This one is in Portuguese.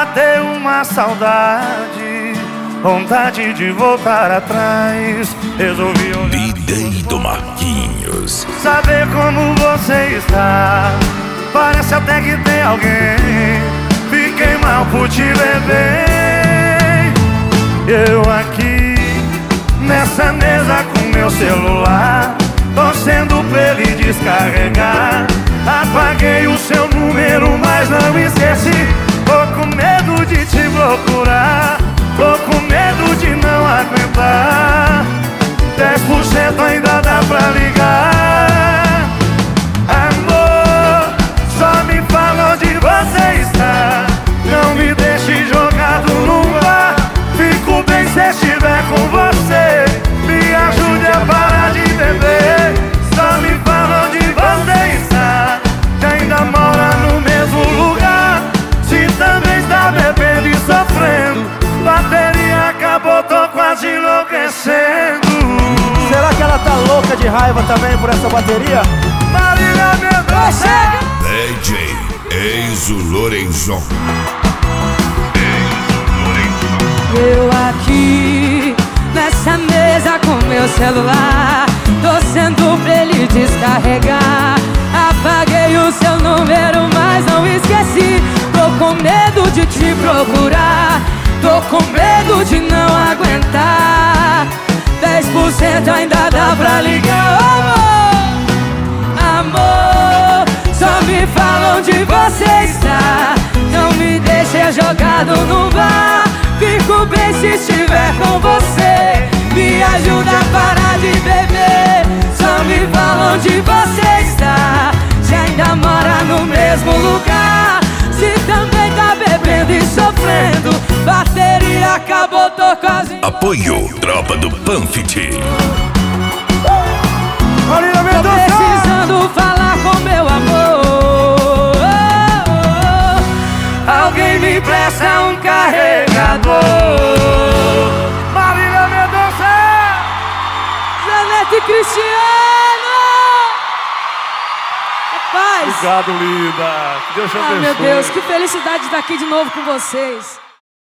bateu uma saudade, vontade de voltar atrás. Resolvi olhar B-Day do Marquinhos. saber como você está. Parece até que tem alguém. Fiquei mal por te ver bem. Eu aqui nessa mesa com meu celular, torcendo pra ele descarregar. Apaguei o seu número, mas não esqueci. Tô com medo de te procurar, tô com medo de não aguentar. 10% ainda dá pra ligar. Amor, só me fala onde você está. Não me deixe jogado no bar. Fico bem se estiver com você. Me ajude a parar de beber. Só me fala onde você está. Se ainda mora no mesmo lugar. Se também está bebendo e sofrendo. Bateria acabou, tô quase enlouquecendo. Será que ela tá louca de raiva também por essa bateria? Marília Mendonça. DJ Enzo Lorenzon. Eu aqui nessa mesa com meu celular, torcendo pra ele descarregar. Apaguei o seu número, mas não esqueci. Tô com medo de te procurar, tô com medo de não aguentar. 10% ainda dá pra ligar. Amor, só me fala onde você está. Não me deixe jogado no bar. Fico bem se estiver com você. Me ajuda a parar de beber. Só me fala onde você está. Se ainda mora no mesmo lugar. Se também tá bebendo e sofrendo. Bateria acabou, tô quase. Apoio Tropa do Panfit. Marília Tô Mendonça. precisando falar com meu amor. Alguém me empresta um carregador. Marília Mendonça. Janete Cristiano. Rapaz. Obrigado, linda. Que Deus te abençoe. Ah, meu Deus, que felicidade de estar aqui de novo com vocês.